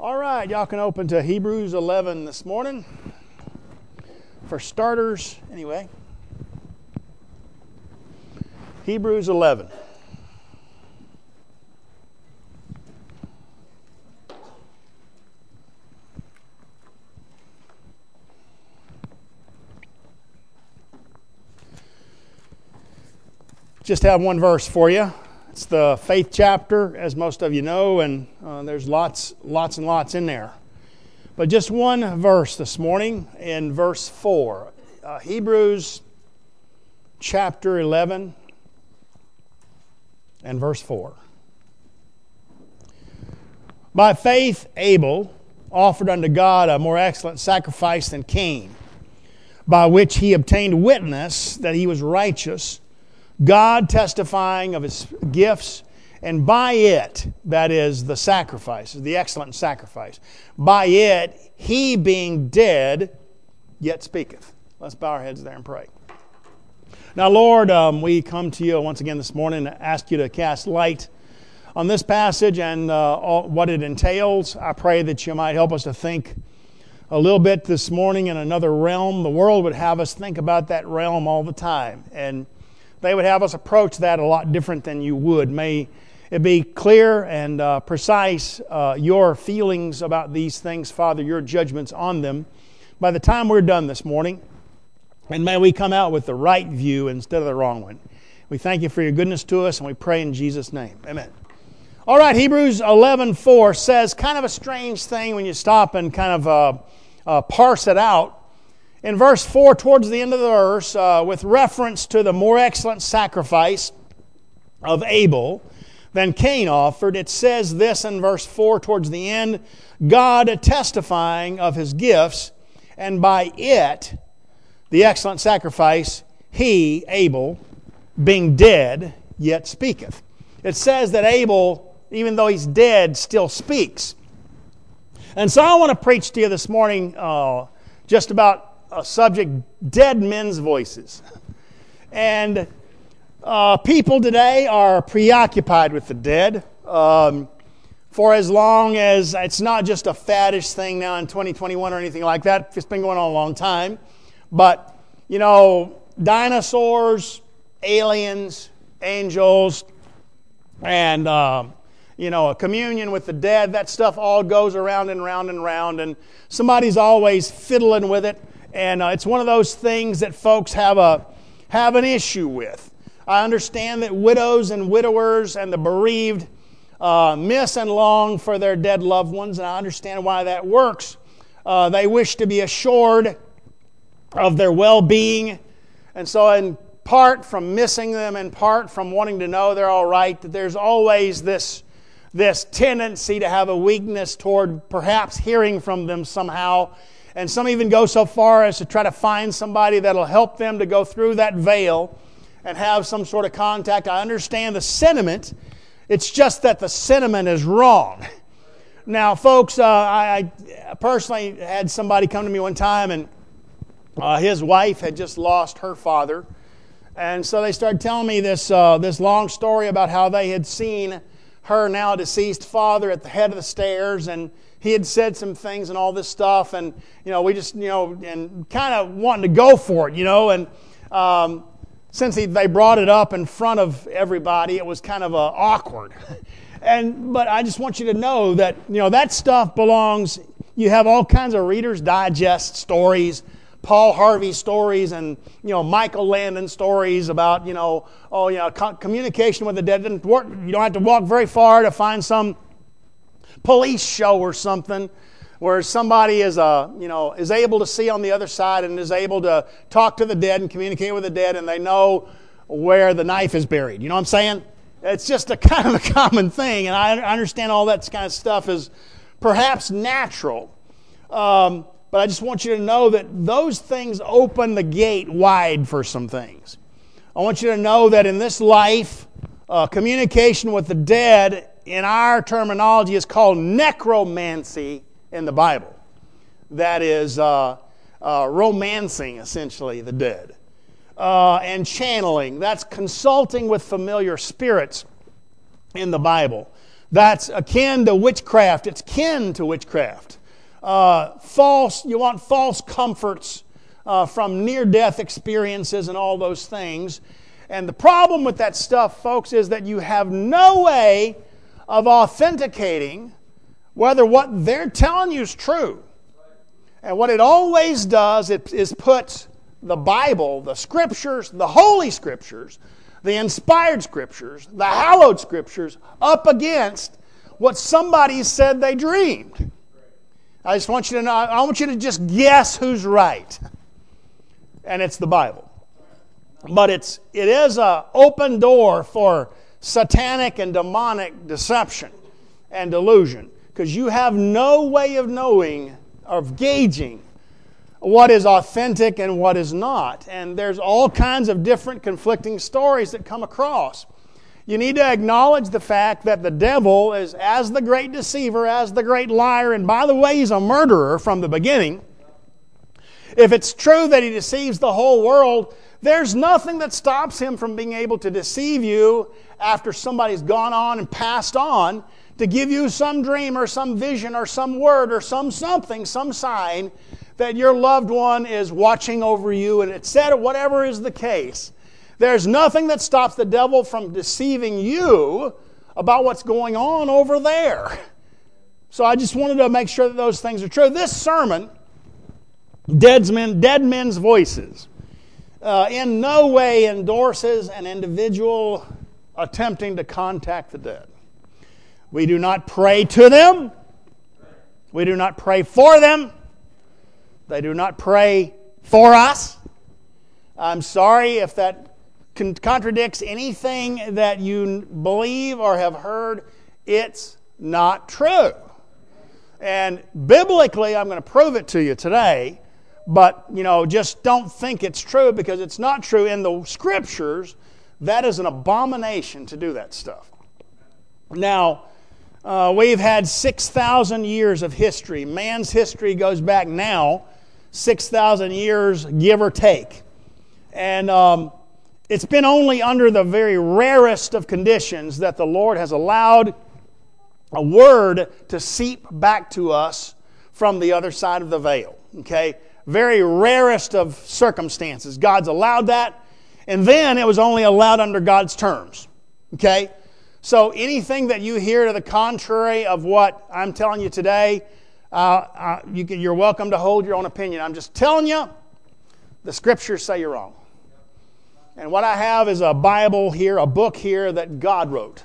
All right, y'all can open to Hebrews 11 this morning. For starters, anyway. Hebrews 11. Just have one verse for you. It's the faith chapter, as most of you know, and there's lots and lots in there. But just one verse this morning in verse 4. Hebrews chapter 11 and verse 4. By faith Abel offered unto God a more excellent sacrifice than Cain, by which he obtained witness that he was righteous, God testifying of his gifts, and by it, that is the sacrifice, the excellent sacrifice, by it he being dead yet speaketh. Let's bow our heads there and pray. Now, Lord, we come to you once again this morning to ask you to cast light on this passage and what it entails. I pray that you might help us to think a little bit this morning in another realm. The world would have us think about that realm all the time, and they would have us approach that a lot different than you would. May it be clear and precise, your feelings about these things, Father, your judgments on them, by the time we're done this morning. And may we come out with the right view instead of the wrong one. We thank you for your goodness to us, and we pray in Jesus' name. Amen. All right, Hebrews 11:4 says kind of a strange thing when you stop and kind of parse it out. In verse 4, towards the end of the verse, with reference to the more excellent sacrifice of Abel than Cain offered, it says this in verse 4 towards the end, God testifying of his gifts, and by it, the excellent sacrifice, he, Abel, being dead, yet speaketh. It says that Abel, even though he's dead, still speaks. And so I want to preach to you this morning just about a subject, dead men's voices. And people today are preoccupied with the dead for as long as it's not just a faddish thing now in 2021 or anything like that. It's been going on a long time. But, you know, dinosaurs, aliens, angels, and, a communion with the dead, that stuff all goes around and round and round. And somebody's always fiddling with it. And it's one of those things that folks have an issue with. I understand that widows and widowers and the bereaved miss and long for their dead loved ones, and I understand why that works. They wish to be assured of their well-being, and so in part from missing them, in part from wanting to know they're all right, that there's always this tendency to have a weakness toward perhaps hearing from them somehow. And some even go so far as to try to find somebody that'll help them to go through that veil and have some sort of contact. I understand the sentiment. It's just that the sentiment is wrong. Now, folks, I personally had somebody come to me one time, and his wife had just lost her father. And so they started telling me this long story about how they had seen her now deceased father at the head of the stairs, and he had said some things and all this stuff, and we just and kind of wanting to go for it, and since they brought it up in front of everybody, it was kind of awkward. But I just want you to know that that stuff belongs. You have all kinds of Reader's Digest stories, Paul Harvey stories, and Michael Landon stories about communication with the dead didn't work. You don't have to walk very far to find some police show or something where somebody is able to see on the other side and is able to talk to the dead and communicate with the dead, and they know where the knife is buried. You know what I'm saying? It's just a kind of a common thing, and I understand all that kind of stuff is perhaps natural. But I just want you to know that those things open the gate wide for some things. I want you to know that in this life, communication with the dead, in our terminology, is called necromancy in the Bible. That is romancing, essentially, the dead. And channeling, that's consulting with familiar spirits in the Bible. That's akin to witchcraft. It's kin to witchcraft. You want false comforts from near-death experiences and all those things. And the problem with that stuff, folks, is that you have no way of authenticating whether what they're telling you is true. And what it always does is put the Bible, the Scriptures, the Holy Scriptures, the inspired Scriptures, the hallowed Scriptures, up against what somebody said they dreamed. I just want you to know, I want you to just guess who's right. And it's the Bible. But it is an open door for satanic and demonic deception and delusion, because you have no way of knowing, of gauging what is authentic and what is not. And there's all kinds of different conflicting stories that come across. You need to acknowledge the fact that the devil is as the great deceiver, as the great liar, and by the way, he's a murderer from the beginning. If it's true that he deceives the whole world, there's nothing that stops him from being able to deceive you after somebody's gone on and passed on, to give you some dream or some vision or some word or something, some sign that your loved one is watching over you, and etc., whatever is the case. There's nothing that stops the devil from deceiving you about what's going on over there. So I just wanted to make sure that those things are true. This sermon, Dead Men's Voices, in no way endorses an individual attempting to contact the dead. We do not pray to them. We do not pray for them. They do not pray for us. I'm sorry if that contradicts anything that you believe or have heard. It's not true. And biblically, I'm going to prove it to you today. But, just don't think it's true, because it's not true. In the Scriptures, that is an abomination to do that stuff. Now, we've had 6,000 years of history. Man's history goes back now 6,000 years, give or take. And it's been only under the very rarest of conditions that the Lord has allowed a word to seep back to us from the other side of the veil. Okay? Very rarest of circumstances. God's allowed that. And then it was only allowed under God's terms. Okay? So anything that you hear to the contrary of what I'm telling you today, you're welcome to hold your own opinion. I'm just telling you, the Scriptures say you're wrong. And what I have is a Bible here, a book here that God wrote.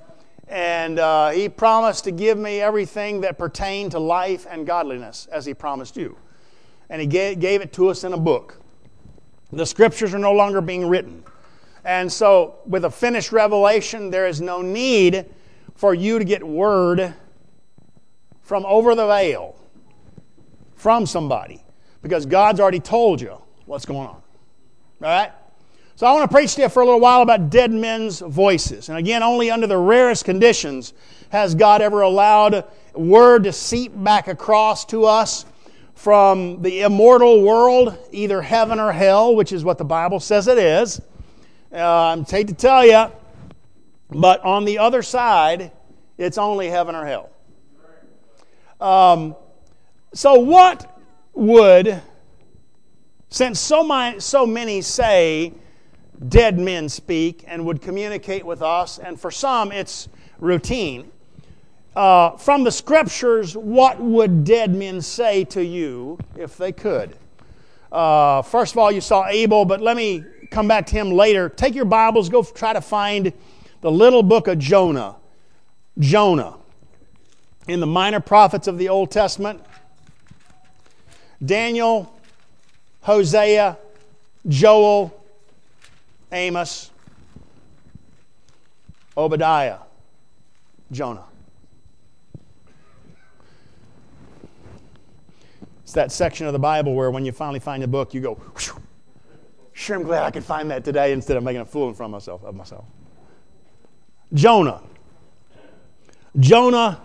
And He promised to give me everything that pertained to life and godliness, as He promised you. And He gave it to us in a book. The Scriptures are no longer being written. And so, with a finished revelation, there is no need for you to get word from over the veil from somebody, because God's already told you what's going on. All right? So I want to preach to you for a little while about dead men's voices. And again, only under the rarest conditions has God ever allowed word to seep back across to us from the immortal world, either heaven or hell, which is what the Bible says it is. I hate to tell you, but on the other side, it's only heaven or hell. So what would, since so many say dead men speak and would communicate with us, and for some it's routine, from the Scriptures, what would dead men say to you if they could? First of all, you saw Abel, but let me come back to him later. Take your Bibles, go try to find the little book of Jonah. Jonah. In the minor prophets of the Old Testament. Daniel, Hosea, Joel, Amos, Obadiah, Jonah. It's that section of the Bible where when you finally find a book, you go, whew, sure, I'm glad I could find that today instead of making a fool of myself. Jonah. Jonah,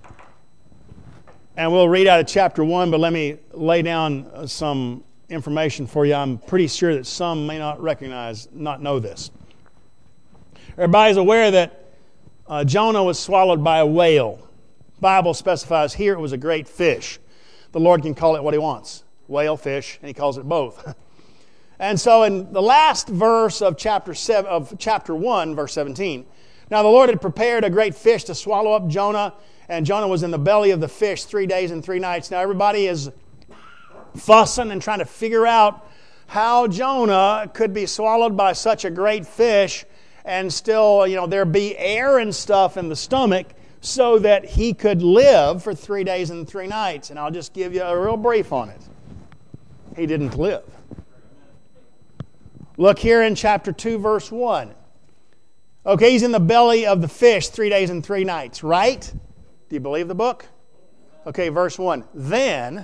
and we'll read out of chapter 1, but let me lay down some information for you. I'm pretty sure that some may not know this. Everybody's aware that Jonah was swallowed by a whale. The Bible specifies here it was a great fish. The Lord can call it what He wants. Whale, fish, and He calls it both. And so in the last verse of chapter 1, verse 17, now the Lord had prepared a great fish to swallow up Jonah, and Jonah was in the belly of the fish 3 days and 3 nights. Now everybody is fussing and trying to figure out how Jonah could be swallowed by such a great fish and still, there be air and stuff in the stomach so that he could live for 3 days and 3 nights. And I'll just give you a real brief on it. He didn't live. Look here in chapter 2, verse 1. Okay, he's in the belly of the fish 3 days and 3 nights, right? Do you believe the book? Okay, verse 1. Then,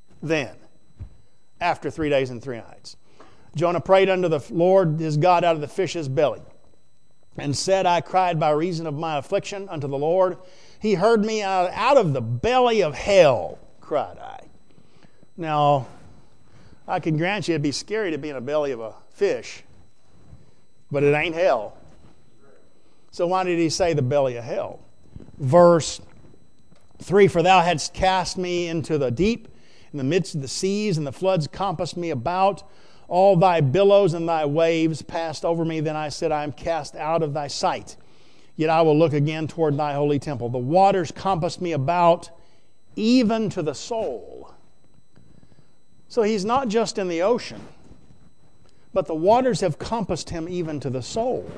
after 3 days and 3 nights, Jonah prayed unto the Lord his God out of the fish's belly, and said, I cried by reason of my affliction unto the Lord. He heard me out of the belly of hell, cried I. Now, I can grant you it'd be scary to be in the belly of a fish, but it ain't hell. So why did he say the belly of hell? Verse 3, for thou hadst cast me into the deep, in the midst of the seas, and the floods compassed me about. All thy billows and thy waves passed over me. Then I said, I am cast out of thy sight. Yet I will look again toward thy holy temple. The waters compassed me about, even to the soul. So he's not just in the ocean, but the waters have compassed him even to the soul.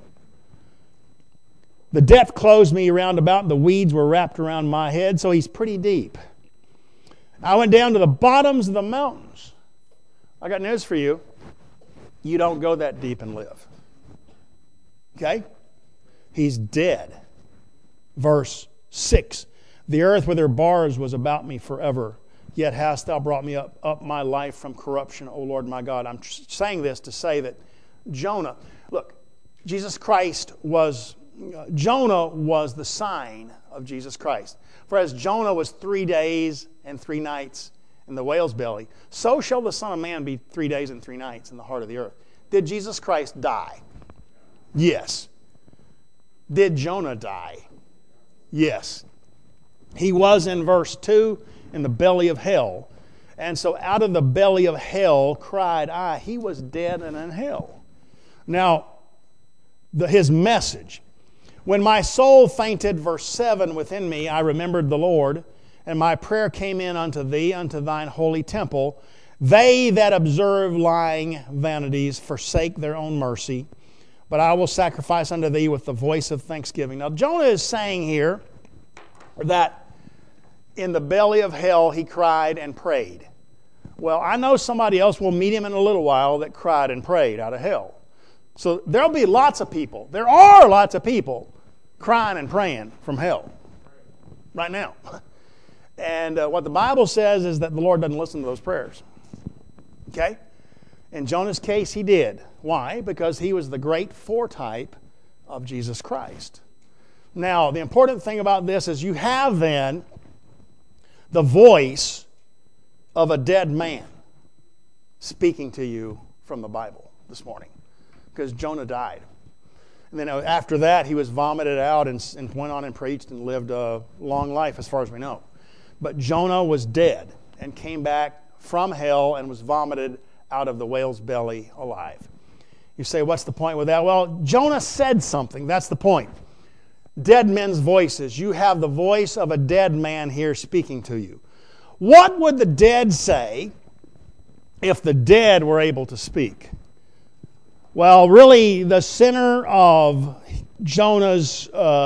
The depth closed me round about, the weeds were wrapped around my head, so he's pretty deep. I went down to the bottoms of the mountains. I got news for you. You don't go that deep and live. Okay? He's dead. Verse 6. The earth with her bars was about me forever. Yet hast thou brought me up my life from corruption, O Lord my God. I'm saying this to say that Jonah, look, Jonah was the sign of Jesus Christ. For as Jonah was 3 days and 3 nights in the whale's belly, so shall the Son of Man be 3 days and 3 nights in the heart of the earth. Did Jesus Christ die? Yes. Did Jonah die? Yes. He was, in verse 2, in the belly of hell. And so out of the belly of hell cried I. He was dead and in hell. Now, his message. When my soul fainted, verse 7, within me, I remembered the Lord, and my prayer came in unto thee, unto thine holy temple. They that observe lying vanities forsake their own mercy, but I will sacrifice unto thee with the voice of thanksgiving. Now, Jonah is saying here that in the belly of hell he cried and prayed. Well, I know somebody else will meet him in a little while that cried and prayed out of hell. So there'll be lots of people. There are lots of people crying and praying from hell right now. And what the Bible says is that the Lord doesn't listen to those prayers. Okay? In Jonah's case, he did. Why? Because he was the great foretype of Jesus Christ. Now, the important thing about this is you have then the voice of a dead man speaking to you from the Bible this morning. Because Jonah died. And then after that, he was vomited out and went on and preached and lived a long life as far as we know. But Jonah was dead and came back from hell and was vomited out of the whale's belly alive. You say, what's the point with that? Well, Jonah said something. That's the point. Dead men's voices. You have the voice of a dead man here speaking to you. What would the dead say if the dead were able to speak? Well, really, the center of Jonah's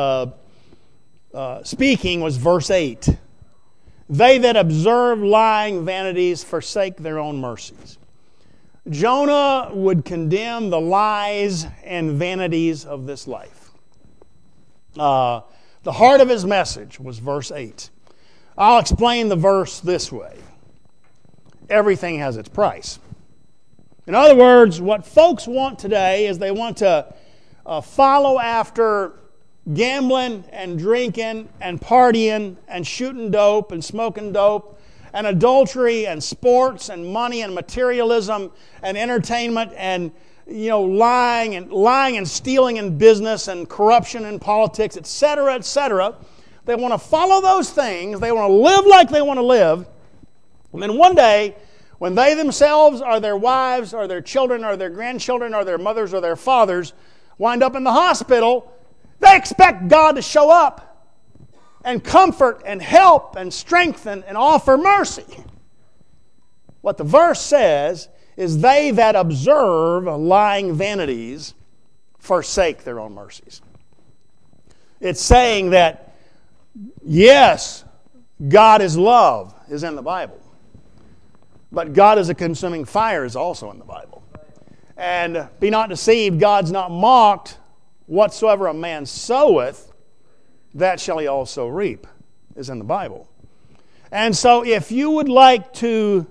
speaking was verse 8. They that observe lying vanities forsake their own mercies. Jonah would condemn the lies and vanities of this life. The heart of his message was verse 8. I'll explain the verse this way. Everything has its price. In other words, what folks want today is they want to follow after gambling and drinking and partying and shooting dope and smoking dope and adultery and sports and money and materialism and entertainment and lying and stealing in business and corruption in politics, etc., etc. They want to follow those things. They want to live like they want to live. And then one day, when they themselves or their wives or their children or their grandchildren or their mothers or their fathers wind up in the hospital, they expect God to show up and comfort and help and strengthen and offer mercy. What the verse says is they that observe lying vanities forsake their own mercies. It's saying that, yes, God is love is in the Bible. But God is a consuming fire is also in the Bible. And be not deceived, God's not mocked. Whatsoever a man soweth, that shall he also reap, is in the Bible. And so if you would like to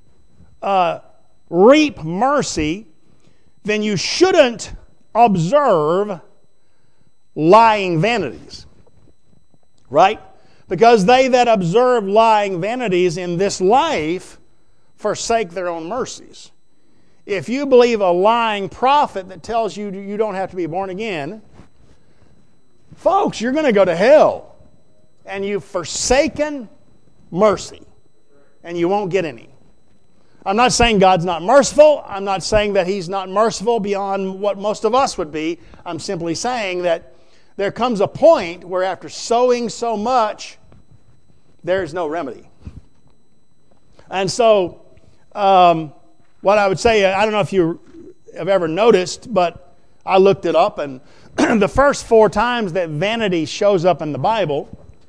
reap mercy, then you shouldn't observe lying vanities. Right? Because they that observe lying vanities in this life forsake their own mercies. If you believe a lying prophet that tells you you don't have to be born again, folks, you're going to go to hell. And you've forsaken mercy. And you won't get any. I'm not saying God's not merciful. I'm not saying that He's not merciful beyond what most of us would be. I'm simply saying that there comes a point where after sowing so much, there's no remedy. And so, what I would say, I don't know if you have ever noticed, but I looked it up, and the first 4 times that vanity shows up in the Bible,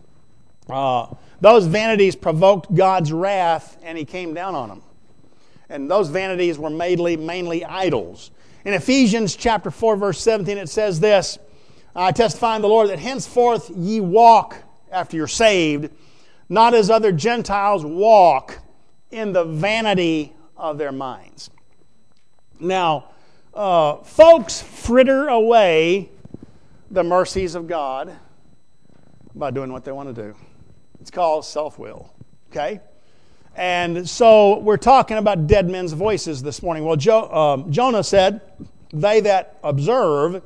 those vanities provoked God's wrath, and He came down on them. And those vanities were mainly idols. In Ephesians chapter 4, verse 17, it says this, I testify in the Lord that henceforth ye walk after you're saved, not as other Gentiles walk in the vanity of their minds. Now, folks fritter away the mercies of God by doing what they want to do. It's called self-will. Okay? And so we're talking about dead men's voices this morning. Well, Jonah said, they that observe,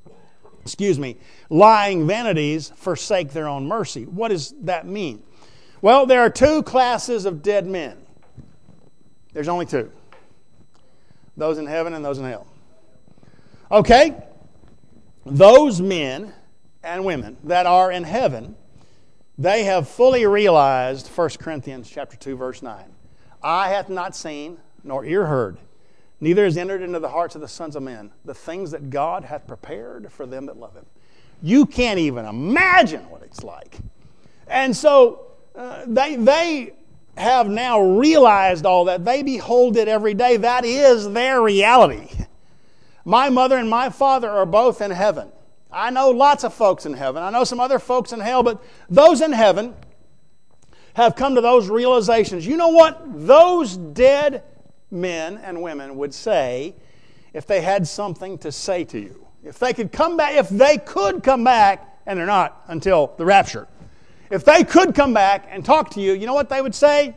lying vanities forsake their own mercy. What does that mean? Well, there are 2 classes of dead men. There's only 2. Those in heaven and those in hell. Okay? Those men and women that are in heaven, they have fully realized 1 Corinthians chapter 2, verse 9. Eye hath not seen, nor ear heard, neither is entered into the hearts of the sons of men the things that God hath prepared for them that love Him. You can't even imagine what it's like. And so they have now realized all that. They behold it every day. That is their reality. My mother and my father are both in heaven. I know lots of folks in heaven. I know some other folks in hell, but those in heaven have come to those realizations. You know what those dead men and women would say if they had something to say to you? If they could come back, and they're not until the rapture. If they could come back and talk to you, you know what they would say?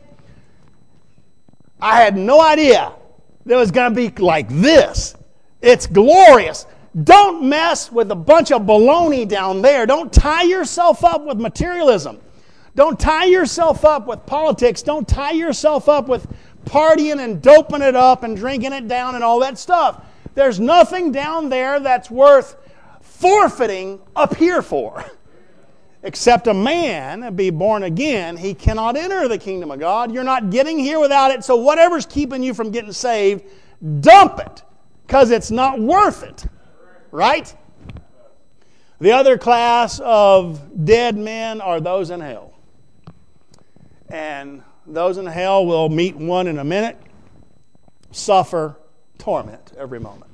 I had no idea that it was going to be like this. It's glorious. Don't mess with a bunch of baloney down there. Don't tie yourself up with materialism. Don't tie yourself up with politics. Don't tie yourself up with partying and doping it up and drinking it down and all that stuff. There's nothing down there that's worth forfeiting up here for. Except a man be born again, he cannot enter the kingdom of God. You're not getting here without it, so whatever's keeping you from getting saved, dump it, because it's not worth it. Right? The other class of dead men are those in hell. And those in hell will meet one in a minute, suffer torment every moment.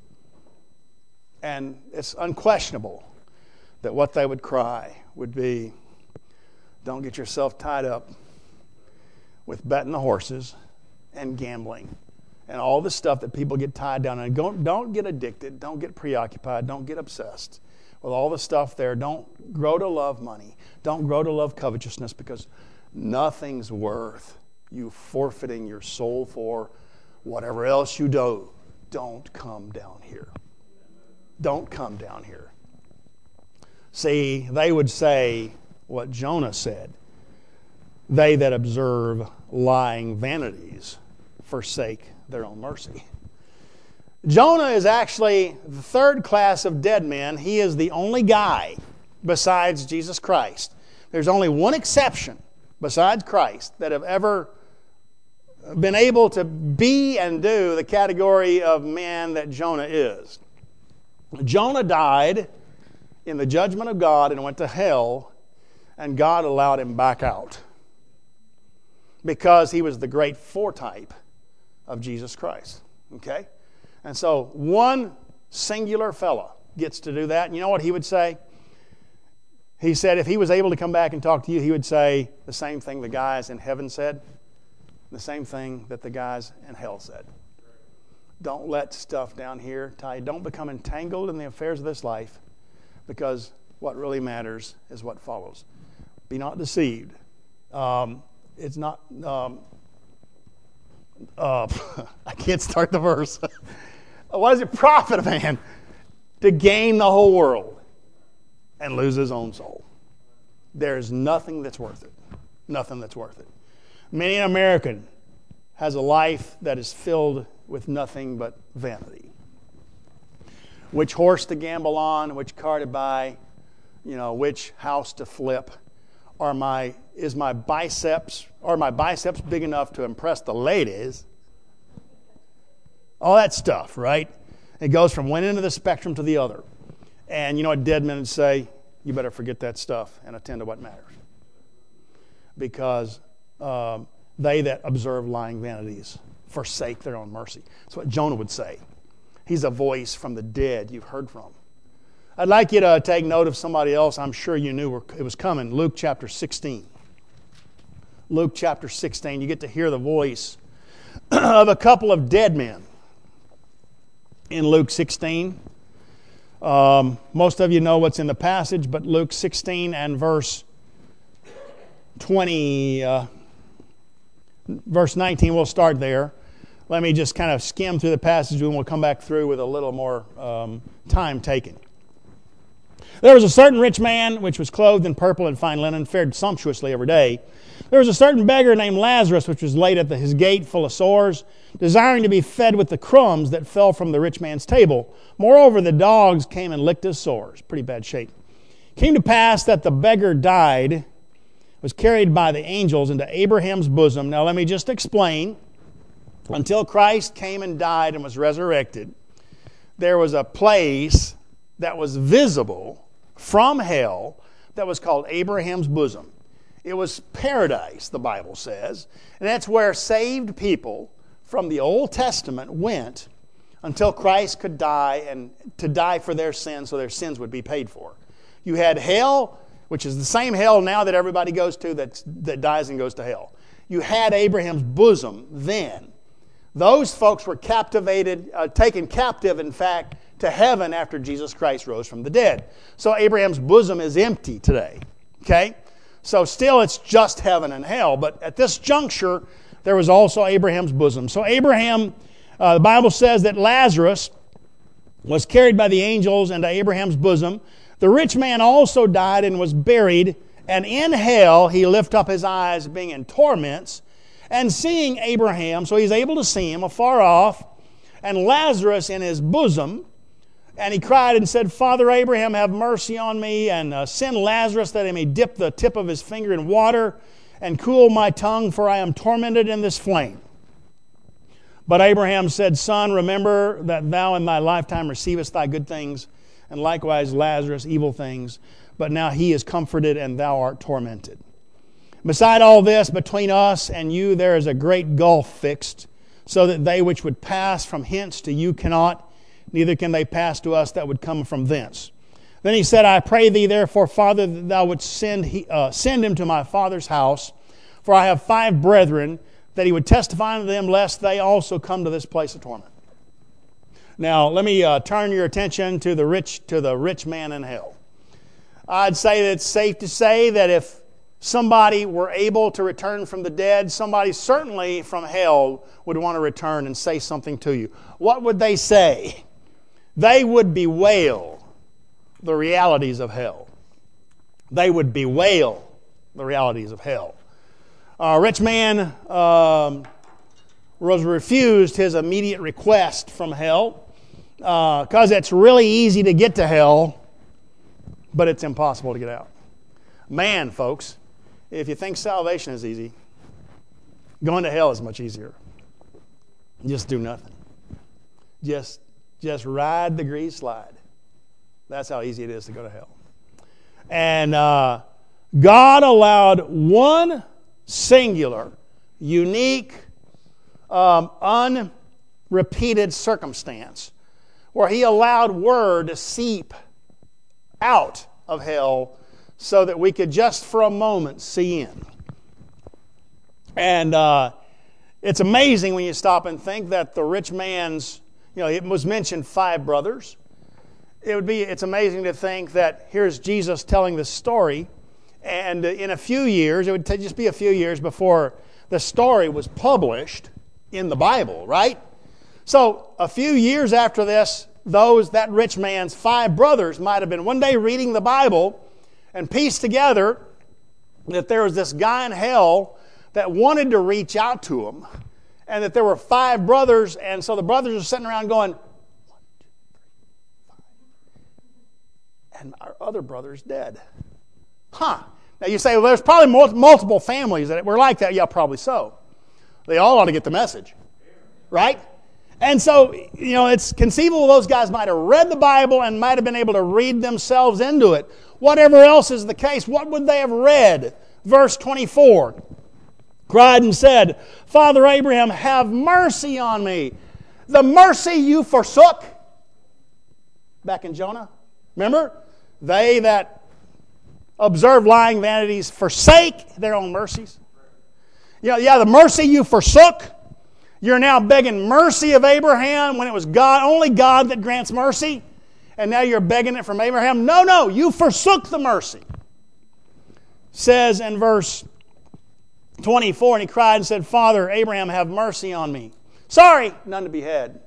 And it's unquestionable that what they would cry would be, don't get yourself tied up with betting the horses and gambling and all the stuff that people get tied down in. Don't get addicted. Don't get preoccupied. Don't get obsessed with all the stuff there. Don't grow to love money. Don't grow to love covetousness, because nothing's worth you forfeiting your soul for whatever else you do. don't come down here. Don't come down here. See, they would say what Jonah said. They that observe lying vanities forsake their own mercy. Jonah is actually the third class of dead men. He is the only guy besides Jesus Christ. There's only one exception besides Christ that have ever been able to be and do the category of man that Jonah is. Jonah died in the judgment of God and went to hell, and God allowed him back out because he was the great foretype of Jesus Christ. Okay? And so one singular fella gets to do that. And you know what he would say? He said if he was able to come back and talk to you, he would say the same thing the guys in heaven said, the same thing that the guys in hell said. Don't let stuff down here tie you. Don't become entangled in the affairs of this life, because what really matters is what follows. Be not deceived. It's not... I can't start the verse. What does it profit a man to gain the whole world and lose his own soul? There's nothing that's worth it. Nothing that's worth it. Many an American has a life that is filled with nothing but vanity. Which horse to gamble on, which car to buy, which house to flip. Are my biceps big enough to impress the ladies? All that stuff, right? It goes from one end of the spectrum to the other. And you know what dead men would say? You better forget that stuff and attend to what matters. Because they that observe lying vanities forsake their own mercy. That's what Jonah would say. He's a voice from the dead you've heard from. I'd like you to take note of somebody else I'm sure you knew it was coming. Luke chapter 16. Luke chapter 16. You get to hear the voice of a couple of dead men in Luke 16. Most of you know what's in the passage, but Luke 16 and verse 19, we'll start there. Let me just kind of skim through the passage and we'll come back through with a little more time taken. There was a certain rich man which was clothed in purple and fine linen, fared sumptuously every day. There was a certain beggar named Lazarus which was laid at his gate full of sores, desiring to be fed with the crumbs that fell from the rich man's table. Moreover, the dogs came and licked his sores. Pretty bad shape. It came to pass that the beggar died, was carried by the angels into Abraham's bosom. Now let me just explain. Until Christ came and died and was resurrected, there was a place that was visible from hell that was called Abraham's bosom. It was paradise, the Bible says. And that's where saved people from the Old Testament went until Christ could die, and to die for their sins so their sins would be paid for. You had hell, which is the same hell now that everybody goes to that dies and goes to hell. You had Abraham's bosom then. Those folks were captivated, taken captive, in fact, to heaven after Jesus Christ rose from the dead. So Abraham's bosom is empty today. Okay? So still it's just heaven and hell. But at this juncture, there was also Abraham's bosom. So Abraham, the Bible says that Lazarus was carried by the angels into Abraham's bosom. The rich man also died and was buried. And in hell he lifted up his eyes, being in torments, and seeing Abraham, so he's able to see him afar off, and Lazarus in his bosom. And he cried and said, Father Abraham, have mercy on me, and send Lazarus that he may dip the tip of his finger in water and cool my tongue, for I am tormented in this flame. But Abraham said, Son, remember that thou in thy lifetime receivest thy good things, and likewise Lazarus evil things. But now he is comforted, and thou art tormented. Beside all this, between us and you there is a great gulf fixed, so that they which would pass from hence to you cannot, neither can they pass to us that would come from thence. Then he said, I pray thee therefore, Father, that thou wouldst send him to my father's house, for I have 5 brethren, that he would testify unto them, lest they also come to this place of torment. Now, let me turn your attention to the rich man in hell. I'd say that it's safe to say that if somebody were able to return from the dead, somebody certainly from hell would want to return and say something to you. What would they say? They would bewail the realities of hell. They would bewail the realities of hell. A rich man was refused his immediate request from hell because it's really easy to get to hell, but it's impossible to get out. Man, folks, if you think salvation is easy, going to hell is much easier. Just do nothing. Just ride the grease slide. That's how easy it is to go to hell. And God allowed one singular, unique, unrepeated circumstance where He allowed Word to seep out of hell so that we could just for a moment see in. And it's amazing when you stop and think that the rich man's, it was mentioned 5 brothers. It's amazing to think that here's Jesus telling this story, and in a few years, it would just be a few years before the story was published in the Bible, right? So a few years after this, that rich man's 5 brothers might have been one day reading the Bible and pieced together that there was this guy in hell that wanted to reach out to him, and that there were 5 brothers, and so the brothers are sitting around going, 1, 2, 3, 5, and our other brother's dead. Huh. Now you say, well, there's probably multiple families that were like that. Yeah, probably so. They all ought to get the message, right? And so, it's conceivable those guys might have read the Bible and might have been able to read themselves into it. Whatever else is the case, what would they have read? Verse 24, cried and said, Father Abraham, have mercy on me. The mercy you forsook. Back in Jonah, remember? They that observe lying vanities forsake their own mercies. The mercy you forsook. You're now begging mercy of Abraham when it was God, only God that grants mercy. And now you're begging it from Abraham. No, you forsook the mercy. Says in verse 24, and he cried and said, Father Abraham, have mercy on me. Sorry, none to be had.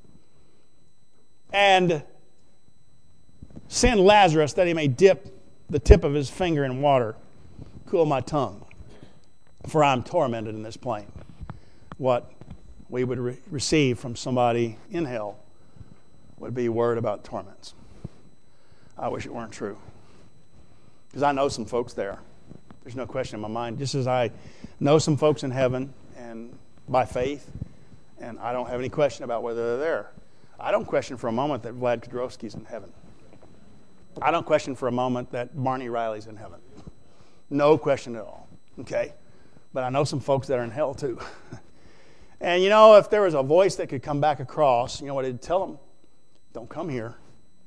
And send Lazarus that he may dip the tip of his finger in water, cool my tongue, for I am tormented in this flame. What we would receive from somebody in hell would be word about torments. I wish it weren't true. Because I know some folks there. There's no question in my mind. Just as I know some folks in heaven and by faith, and I don't have any question about whether they're there. I don't question for a moment that Vlad Kudrowski's in heaven. I don't question for a moment that Barney Riley's in heaven. No question at all. Okay? But I know some folks that are in hell too. And if there was a voice that could come back across, you know what it'd tell them? Don't come here.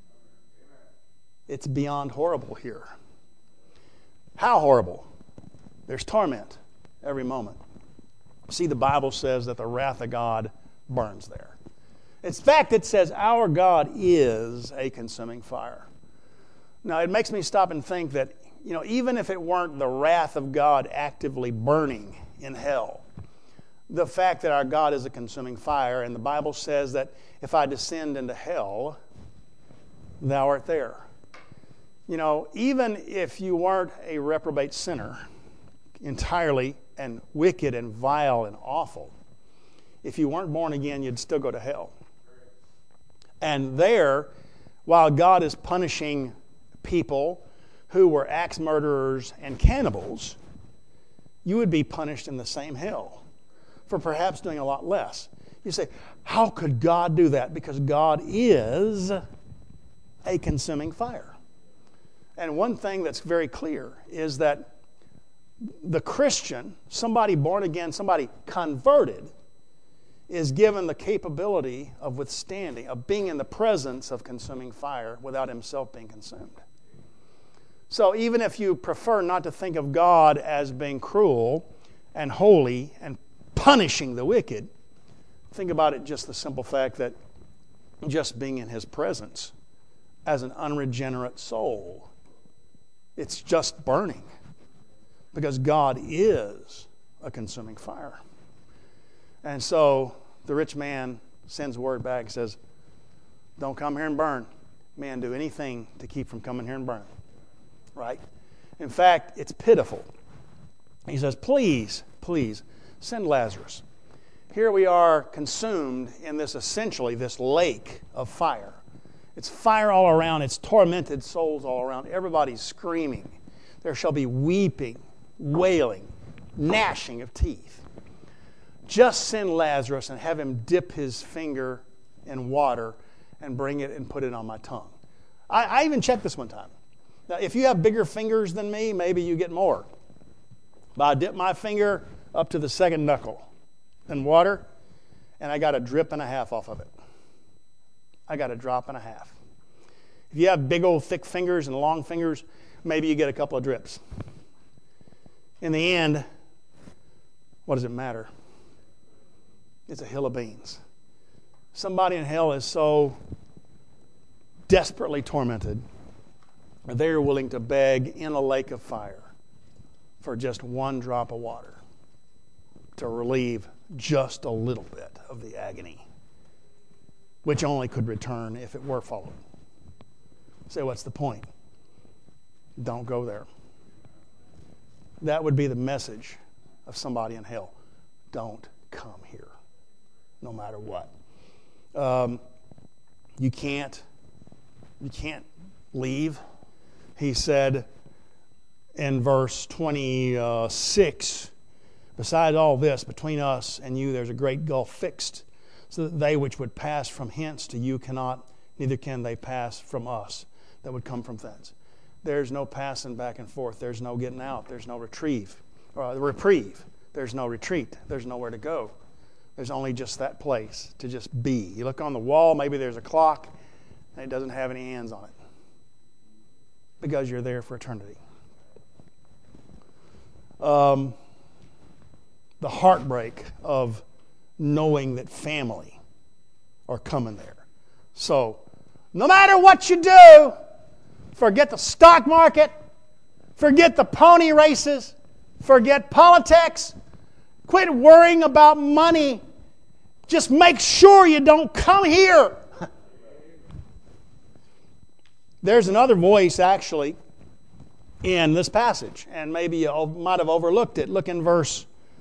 It's beyond horrible here. How horrible? There's torment every moment. See, the Bible says that the wrath of God burns there. In fact, it says our God is a consuming fire. Now, it makes me stop and think that, even if it weren't the wrath of God actively burning in hell, the fact that our God is a consuming fire, and the Bible says that if I descend into hell, thou art there. Even if you weren't a reprobate sinner, entirely and wicked and vile and awful, if you weren't born again, you'd still go to hell. And there, while God is punishing people who were axe murderers and cannibals, you would be punished in the same hell for perhaps doing a lot less. You say, how could God do that? Because God is a consuming fire. And one thing that's very clear is that the Christian, somebody born again, somebody converted, is given the capability of withstanding, of being in the presence of consuming fire without himself being consumed. So even if you prefer not to think of God as being cruel and holy and punishing the wicked, think about it just the simple fact that just being in His presence as an unregenerate soul, it's just burning. because God is a consuming fire. And so the rich man sends word back and says, don't come here and burn. Man, do anything to keep from coming here and burn. Right? In fact, it's pitiful. He says, please, please, send Lazarus. Here we are consumed in this, essentially, this lake of fire. It's fire all around. It's tormented souls all around. Everybody's screaming. There shall be weeping, wailing, gnashing of teeth. Just send Lazarus and have him dip his finger in water and bring it and put it on my tongue. I even checked this one time. Now, if you have bigger fingers than me, maybe you get more. But I dipped my finger up to the second knuckle in water, and I got a drip and a half off of it. I got a drop and a half. If you have big old thick fingers and long fingers, maybe you get a couple of drips. In the end, what does it matter? It's a hill of beans. Somebody in hell is so desperately tormented that they are willing to beg in a lake of fire for just one drop of water to relieve just a little bit of the agony, which only could return if it were followed. So what's the point? Don't go there. That would be the message of somebody in hell. Don't come here, no matter what. You can't leave. He said in verse 26, besides all this, between us and you there's a great gulf fixed, so that they which would pass from hence to you cannot, neither can they pass from us that would come from thence. There's no passing back and forth. There's no getting out. There's no reprieve. There's no retreat. There's nowhere to go. There's only just that place to just be. You look on the wall, maybe there's a clock, and it doesn't have any hands on it because you're there for eternity. The heartbreak of knowing that family are coming there. So, no matter what you do, forget the stock market, forget the pony races, forget politics, quit worrying about money. Just make sure you don't come here. There's another voice, actually, in this passage, and maybe you might have overlooked it. Look in verse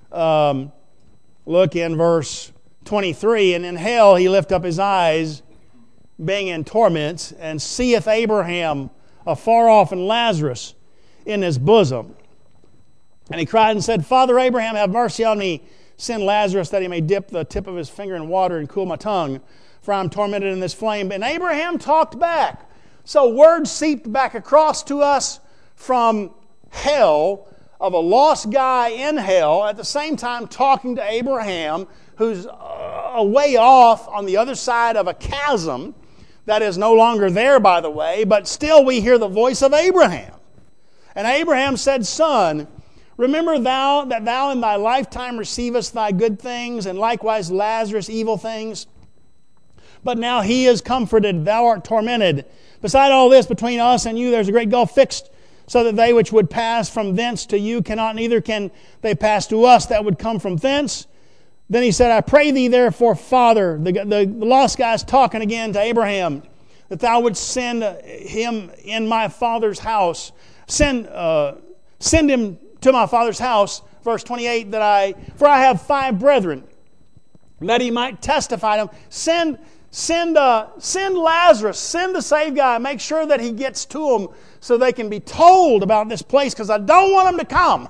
23. And in hell he lift up his eyes, being in torments, and seeth Abraham afar off and Lazarus in his bosom. And he cried and said, Father Abraham, have mercy on me. Send Lazarus that he may dip the tip of his finger in water and cool my tongue, for I am tormented in this flame. And Abraham talked back. So words seeped back across to us from hell of a lost guy in hell, at the same time talking to Abraham, who's a way off on the other side of a chasm that is no longer there, by the way, but still we hear the voice of Abraham. And Abraham said, Son, remember thou that thou in thy lifetime receivest thy good things, and likewise Lazarus evil things. But now he is comforted, thou art tormented. Beside all this, between us and you there's a great gulf fixed, so that they which would pass from thence to you cannot, neither can they pass to us that would come from thence. Then he said, I pray thee therefore, Father, the lost guy's talking again to Abraham, that thou would send him in my father's house. Send him to my father's house, verse 28, for I have 5 brethren, that he might testify to them. Send Lazarus, send the saved guy, make sure that he gets to them so they can be told about this place, because I don't want them to come.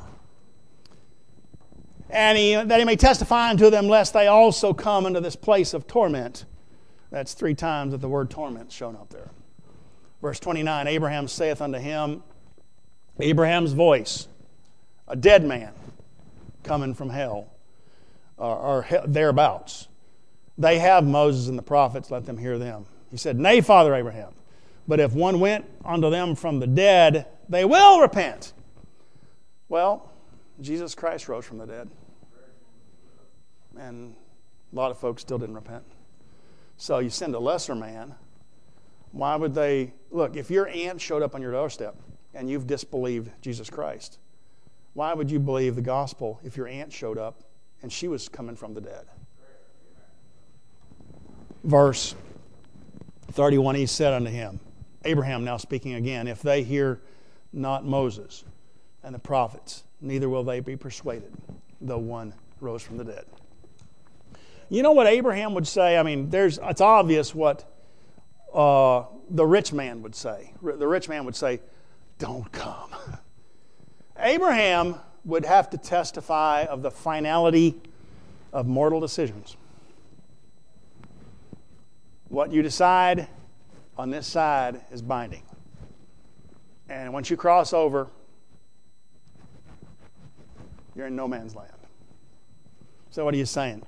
And that he may testify unto them, lest they also come into this place of torment. That's 3 times that the word torment is shown up there. Verse 29, Abraham saith unto him, Abraham's voice, a dead man coming from hell, or thereabouts. They have Moses and the prophets, let them hear them. He said, Nay, Father Abraham, but if one went unto them from the dead, they will repent. Well, Jesus Christ rose from the dead. And a lot of folks still didn't repent. So you send a lesser man. Why would they? Look, if your aunt showed up on your doorstep and you've disbelieved Jesus Christ, Why would you believe the gospel if your aunt showed up and she was coming from the dead? Verse 31, he said unto him, Abraham now speaking again, if they hear not Moses and the prophets, neither will they be persuaded, though one rose from the dead. You know what Abraham would say? I mean, it's obvious what the rich man would say. The rich man would say, don't come. Abraham would have to testify of the finality of mortal decisions. What you decide on this side is binding. And once you cross over, you're in no man's land. So what are you saying?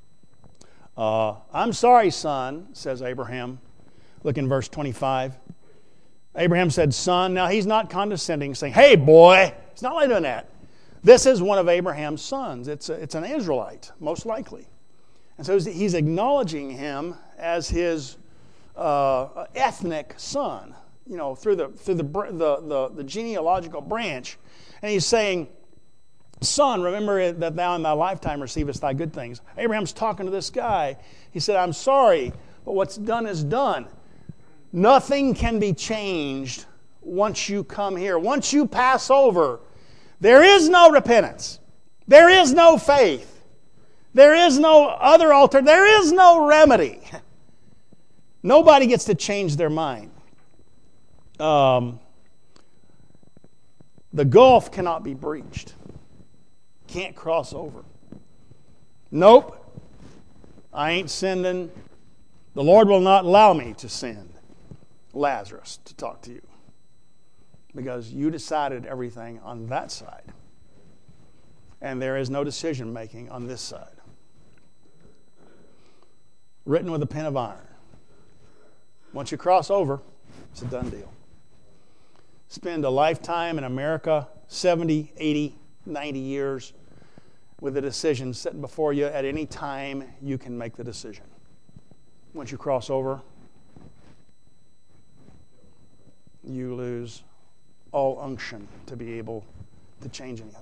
I'm sorry, son, says Abraham. Look in verse 25. Abraham said, son. Now he's not condescending, saying, hey, boy. It's not like doing that. This is one of Abraham's sons. It's an Israelite, most likely. And so he's acknowledging him as his ethnic son, you know, through the genealogical branch. And he's saying, son, remember that thou in thy lifetime receivest thy good things. Abraham's talking to this guy. He said, I'm sorry, but what's done is done. Nothing can be changed once you come here. Once you pass over, there is no repentance. There is no faith. There is no other altar. There is no remedy. Nobody gets to change their mind. The gulf cannot be breached. Can't cross over. Nope. I ain't sending. The Lord will not allow me to send Lazarus to talk to you, because you decided everything on that side, and there is no decision making on this side. Written with a pen of iron. Once you cross over, it's a done deal. Spend a lifetime in America, 70, 80, 90 years, with a decision sitting before you at any time you can make the decision. Once you cross over, you lose all unction to be able to change anything.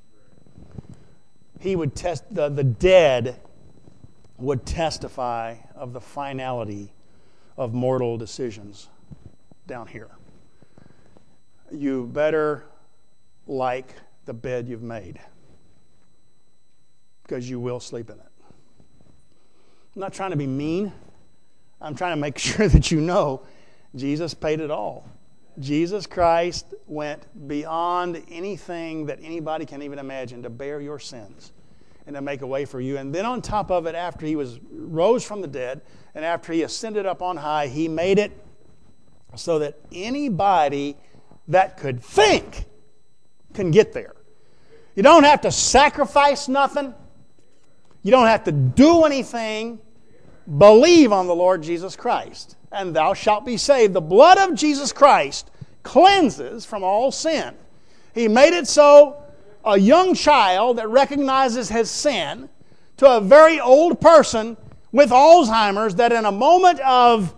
He would the dead would testify of the finality of mortal decisions down here. You better like the bed you've made, because you will sleep in it. I'm not trying to be mean. I'm trying to make sure that you know Jesus paid it all. Jesus Christ went beyond anything that anybody can even imagine to bear your sins and to make a way for you. And then on top of it, after he rose from the dead and after he ascended up on high, he made it so that anybody that could think can get there. You don't have to sacrifice nothing. You don't have to do anything. Believe on the Lord Jesus Christ, and thou shalt be saved. The blood of Jesus Christ cleanses from all sin. He made it so a young child that recognizes his sin to a very old person with Alzheimer's that in a moment of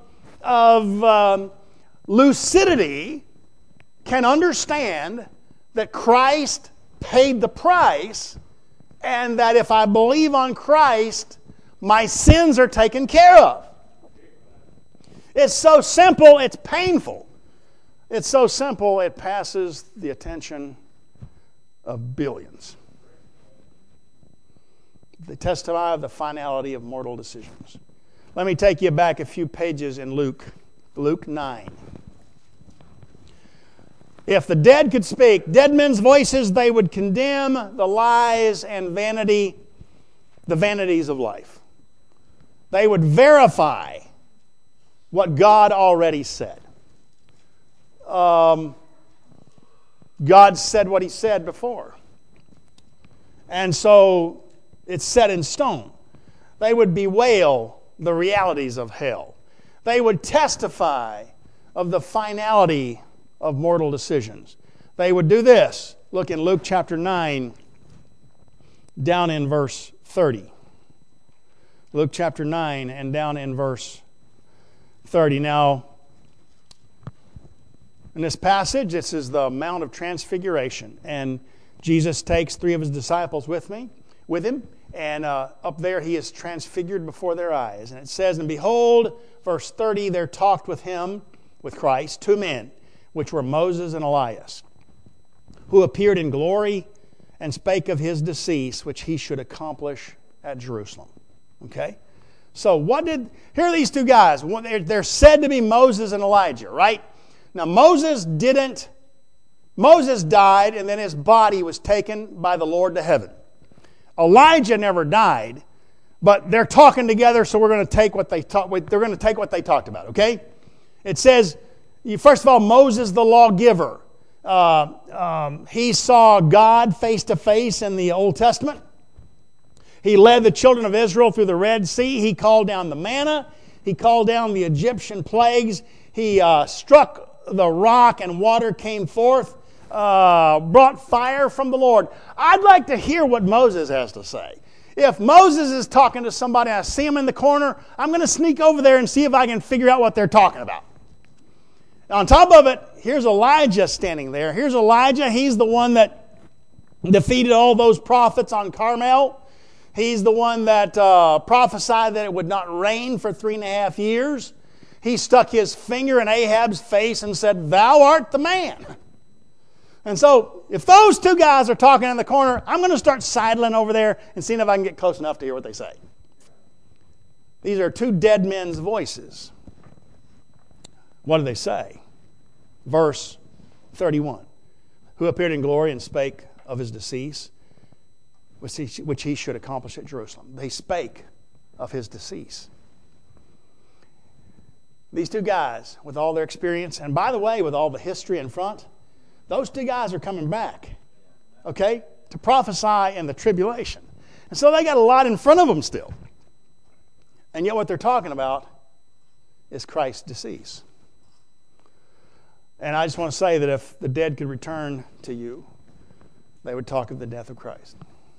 lucidity can understand that Christ paid the price, and that if I believe on Christ, my sins are taken care of. It's so simple, it's painful. It's so simple, it passes the attention of billions. They testify of the finality of mortal decisions. Let me take you back a few pages in Luke 9. If the dead could speak, dead men's voices, they would condemn the lies and vanity, the vanities of life. They would verify what God already said. God said what He said before. And so it's set in stone. They would bewail the realities of hell. They would testify of the finality of mortal decisions. They would do this. Look in Luke chapter 9, down in verse 30. Luke chapter 9 and down in verse 30. Now, in this passage, this is the Mount of Transfiguration. And Jesus takes 3 of his disciples with him, and up there he is transfigured before their eyes. And it says, and behold, verse 30, there talked with him, with Christ, 2 men, which were Moses and Elias, who appeared in glory and spake of his decease, which he should accomplish at Jerusalem. Okay? So here are these 2 guys. They're said to be Moses and Elijah, right? Now Moses died, and then his body was taken by the Lord to heaven. Elijah never died, but they're talking together, so we're going to take what they they're going to take what they talked about, okay? It says, first of all, Moses the lawgiver. He saw God face to face in the Old Testament. He led the children of Israel through the Red Sea. He called down the manna. He called down the Egyptian plagues. He struck the rock and water came forth. Brought fire from the Lord. I'd like to hear what Moses has to say. If Moses is talking to somebody and I see him in the corner, I'm going to sneak over there and see if I can figure out what they're talking about. Now, on top of it, here's Elijah standing there. Here's Elijah. He's the one that defeated all those prophets on Carmel. He's the one that prophesied that it would not rain for 3.5 years. He stuck his finger in Ahab's face and said, "Thou art the man." And so, if those 2 guys are talking in the corner, I'm going to start sidling over there and seeing if I can get close enough to hear what they say. These are 2 dead men's voices. What do they say? Verse 31. Who appeared in glory and spake of his decease, which he should accomplish at Jerusalem. They spake of his decease. These 2 guys, with all their experience, and by the way, with all the history in front, those 2 guys are coming back, okay, to prophesy in the tribulation. And so they got a lot in front of them still. And yet what they're talking about is Christ's decease. And I just want to say that if the dead could return to you, they would talk of the death of Christ.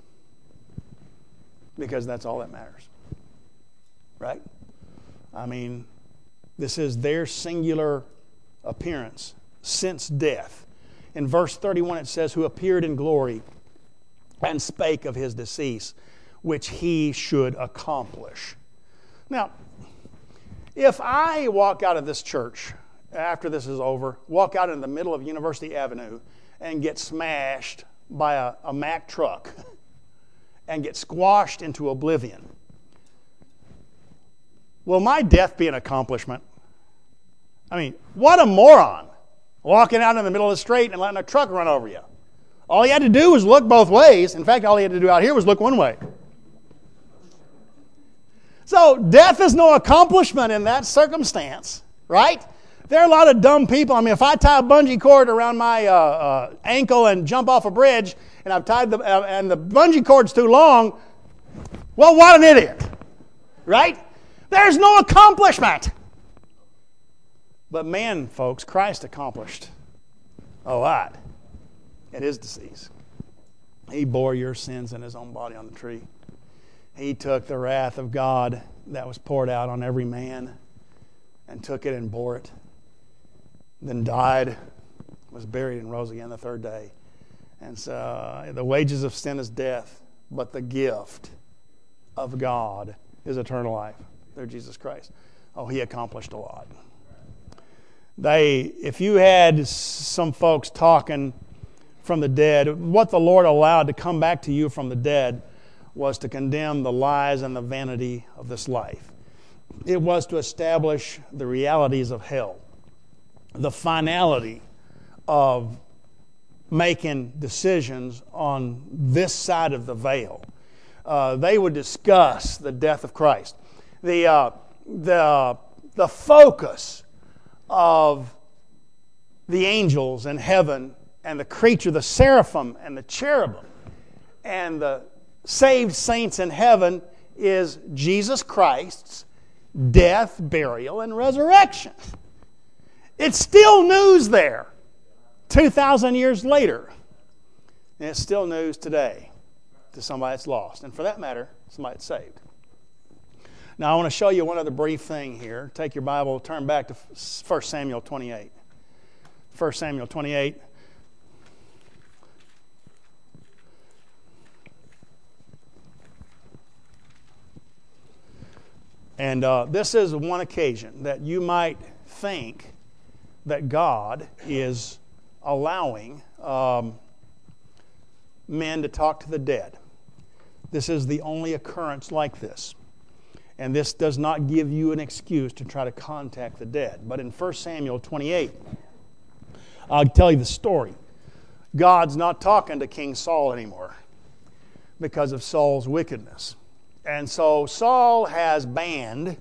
Because that's all that matters. Right? I mean, this is their singular appearance since death. In verse 31 it says, who appeared in glory and spake of his decease, which he should accomplish. Now, if I walk out of this church after this is over, walk out in the middle of University Avenue and get smashed by a Mack truck and get squashed into oblivion, will my death be an accomplishment? I mean, what a moron. Walking out in the middle of the street and letting a truck run over you. All he had to do was look both ways. In fact, all he had to do out here was look one way. So death is no accomplishment in that circumstance, right? There are a lot of dumb people. I mean, if I tie a bungee cord around my ankle and jump off a bridge, and I've tied and the bungee cord's too long, well, what an idiot, right? There's no accomplishment. But man, folks, Christ accomplished a lot at his decease. He bore your sins in his own body on the tree. He took the wrath of God that was poured out on every man and took it and bore it. Then died, was buried, and rose again the 3rd day. And so the wages of sin is death, but the gift of God is eternal life through Jesus Christ. Oh, he accomplished a lot. If you had some folks talking from the dead, what the Lord allowed to come back to you from the dead was to condemn the lies and the vanity of this life. It was to establish the realities of hell, the finality of making decisions on this side of the veil. They would discuss the death of Christ. The focus of the angels in heaven and the creature, the seraphim and the cherubim and the saved saints in heaven is Jesus Christ's death, burial, and resurrection. It's still news there 2,000 years later. And it's still news today to somebody that's lost. And for that matter, somebody that's saved. Now I want to show you one other brief thing here. Take your Bible, turn back to 1 Samuel 28. 1 Samuel 28. And this is one occasion that you might think that God is allowing men to talk to the dead. This is the only occurrence like this. And this does not give you an excuse to try to contact the dead. But in 1 Samuel 28, I'll tell you the story. God's not talking to King Saul anymore because of Saul's wickedness. And so Saul has banned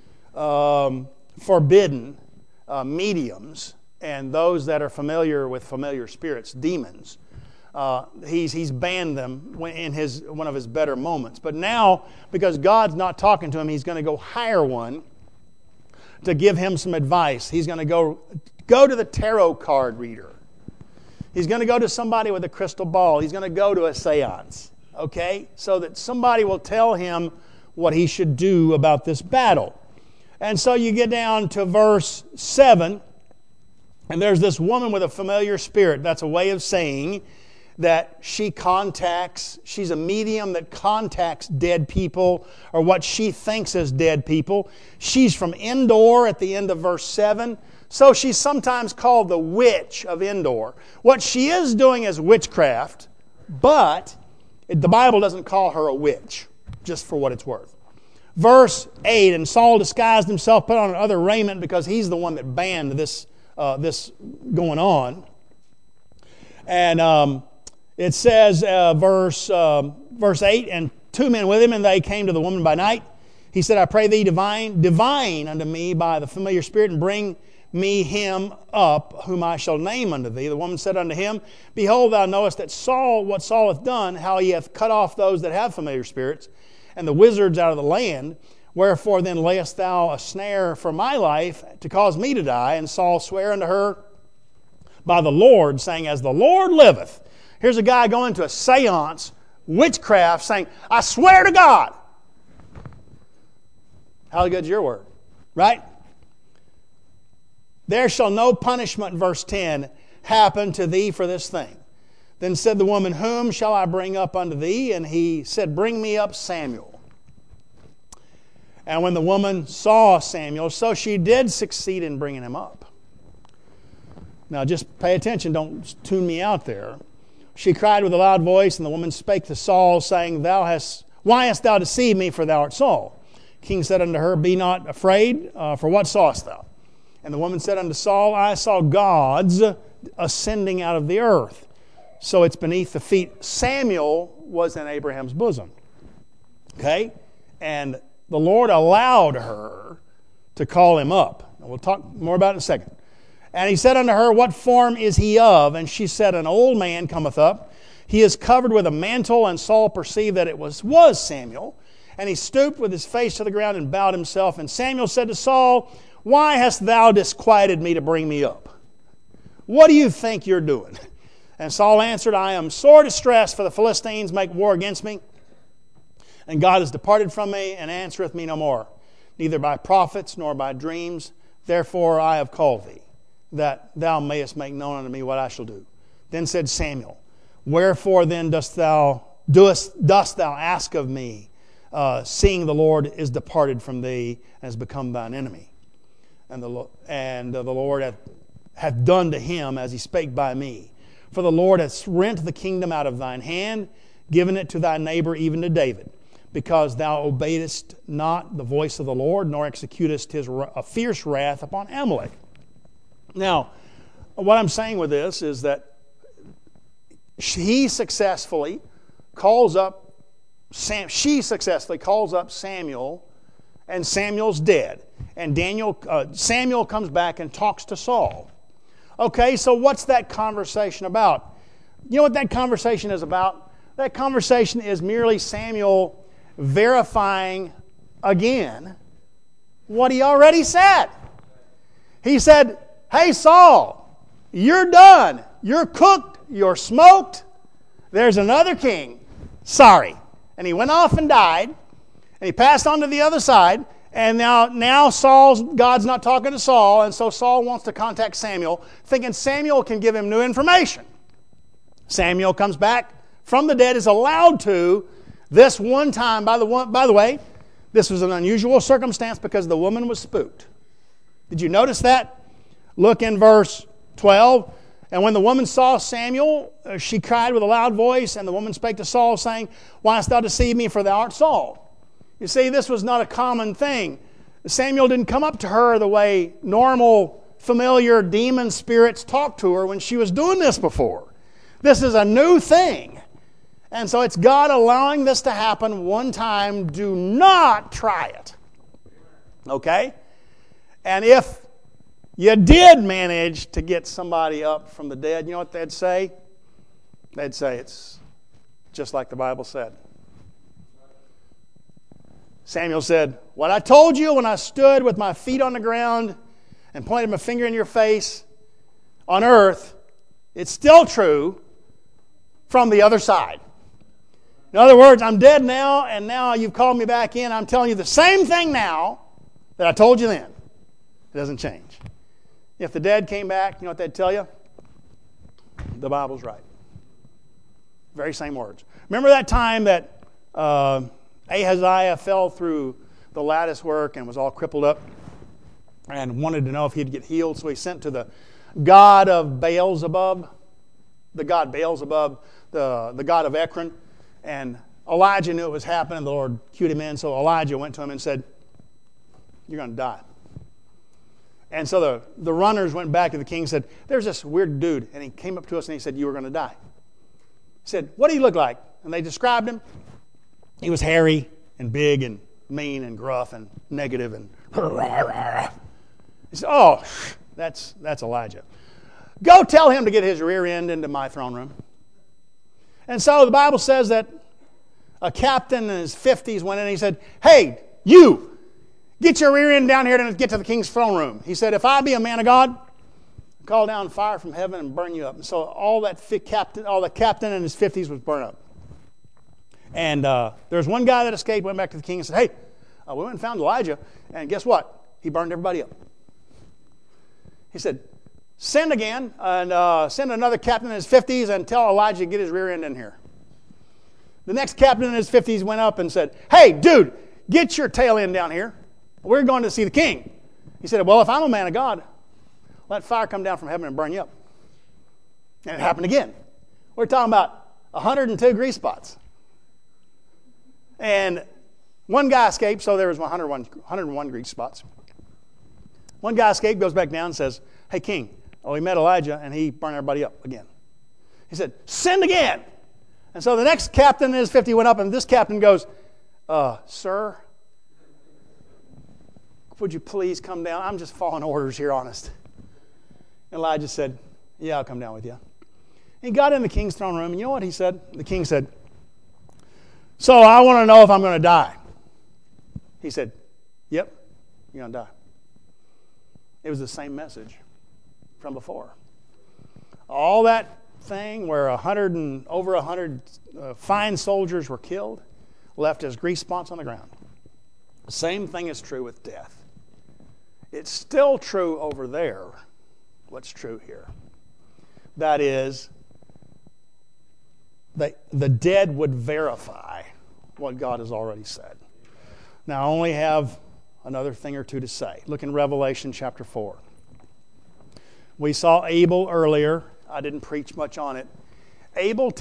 forbidden mediums and those that are familiar with familiar spirits, demons. He's banned them in one of his better moments. But now, because God's not talking to him, he's going to go hire one to give him some advice. He's going to go to the tarot card reader. He's going to go to somebody with a crystal ball. He's going to go to a seance, okay? So that somebody will tell him what he should do about this battle. And so you get down to verse 7, and there's this woman with a familiar spirit. That's a way of saying that she's a medium that contacts dead people or what she thinks is dead people. She's from Endor at the end of verse 7. So she's sometimes called the witch of Endor. What she is doing is witchcraft, but the Bible doesn't call her a witch, just for what it's worth. Verse 8, and Saul disguised himself, put on other raiment, because he's the one that banned this going on. And it says, verse 8, and 2 men with him, and they came to the woman by night. He said, I pray thee, divine unto me by the familiar spirit, and bring me him up, whom I shall name unto thee. The woman said unto him, Behold, thou knowest that what Saul hath done, how he hath cut off those that have familiar spirits, and the wizards out of the land. Wherefore then layest thou a snare for my life, to cause me to die? And Saul sware unto her by the Lord, saying, As the Lord liveth. Here's a guy going to a seance, witchcraft, saying, I swear to God. How good's your word? Right? There shall no punishment, verse 10, happen to thee for this thing. Then said the woman, Whom shall I bring up unto thee? And he said, Bring me up Samuel. And when the woman saw Samuel, so she did succeed in bringing him up. Now just pay attention, don't tune me out there. She cried with a loud voice, and the woman spake to Saul, saying, Why hast thou deceived me, for thou art Saul? King said unto her, Be not afraid, for what sawest thou? And the woman said unto Saul, I saw gods ascending out of the earth. So it's beneath the feet. Samuel was in Abraham's bosom. Okay? And the Lord allowed her to call him up. And we'll talk more about it in a second. And he said unto her, What form is he of? And she said, An old man cometh up. He is covered with a mantle. And Saul perceived that it was Samuel. And he stooped with his face to the ground and bowed himself. And Samuel said to Saul, Why hast thou disquieted me to bring me up? What do you think you're doing? And Saul answered, I am sore distressed, for the Philistines make war against me. And God has departed from me, and answereth me no more, neither by prophets nor by dreams. Therefore I have called thee, that thou mayest make known unto me what I shall do. Then said Samuel, Wherefore then dost thou ask of me, seeing the Lord is departed from thee, and has become thine enemy? And the Lord hath done to him as he spake by me. For the Lord hath rent the kingdom out of thine hand, given it to thy neighbor, even to David, because thou obeyedst not the voice of the Lord, nor executest his fierce wrath upon Amalek. Now, what I'm saying with this is that she successfully calls up Samuel, and Samuel's dead. And Samuel comes back and talks to Saul. Okay, so what's that conversation about? You know what that conversation is about? That conversation is merely Samuel verifying again what he already said. He said, Hey Saul, you're done. You're cooked. You're smoked. There's another king. Sorry. And he went off and died. And he passed on to the other side. And now God's not talking to Saul, and so Saul wants to contact Samuel, thinking Samuel can give him new information. Samuel comes back from the dead, is allowed to, this one time, by the way, This was an unusual circumstance because the woman was spooked. Did you notice that? Look in verse 12. And when the woman saw Samuel, she cried with a loud voice, and the woman spake to Saul, saying, Why hast thou deceived me, for thou art Saul? You see, this was not a common thing. Samuel didn't come up to her the way normal, familiar demon spirits talked to her when she was doing this before. This is a new thing. And so it's God allowing this to happen one time. Do not try it. Okay? And if you did manage to get somebody up from the dead, you know what they'd say? They'd say it's just like the Bible said. Samuel said, What I told you when I stood with my feet on the ground and pointed my finger in your face on earth, it's still true from the other side. In other words, I'm dead now, and now you've called me back in. I'm telling you the same thing now that I told you then. It doesn't change. If the dead came back, you know what they'd tell you? The Bible's right. Very same words. Remember that time that Ahaziah fell through the lattice work and was all crippled up and wanted to know if he'd get healed, so he sent to the god of Beelzebub, the god Beelzebub, the god of Ekron, and Elijah knew it was happening. The Lord cued him in, so Elijah went to him and said, You're going to die. And so the runners went back to the king and said, There's this weird dude. And he came up to us and he said, You were going to die. He said, What do you look like? And they described him. He was hairy and big and mean and gruff and negative and he said, Oh, that's Elijah. Go tell him to get his rear end into my throne room. And so the Bible says that a captain in his 50s went in and he said, Hey, you! Get your rear end down here and get to the king's throne room. He said, If I be a man of God, I'll call down fire from heaven and burn you up. And so all the captain in his 50s was burned up. And there's one guy that escaped, went back to the king and said, Hey, we went and found Elijah, and guess what? He burned everybody up. He said, Send again, and send another captain in his 50s and tell Elijah to get his rear end in here. The next captain in his 50s went up and said, Hey, dude, get your tail end down here. We're going to see the king. He said, Well, if I'm a man of God, let fire come down from heaven and burn you up. And it happened again. We're talking about 102 grease spots. And one guy escaped, so there was 101 grease spots. One guy escaped, goes back down and says, Hey, king, he met Elijah, and he burned everybody up again. He said, Send again. And so the next captain in his 50 went up, and this captain goes, Sir, would you please come down? I'm just following orders here, honest. And Elijah said, Yeah, I'll come down with you. He got in the king's throne room, and you know what he said? The king said, So I want to know if I'm going to die. He said, Yep, you're going to die. It was the same message from before. All that thing where over 100 fine soldiers were killed left as grease spots on the ground. The same thing is true with death. It's still true over there. What's true here? That is, the dead would verify what God has already said. Now, I only have another thing or two to say. Look in Revelation chapter 4. We saw Abel earlier. I didn't preach much on it. Abel's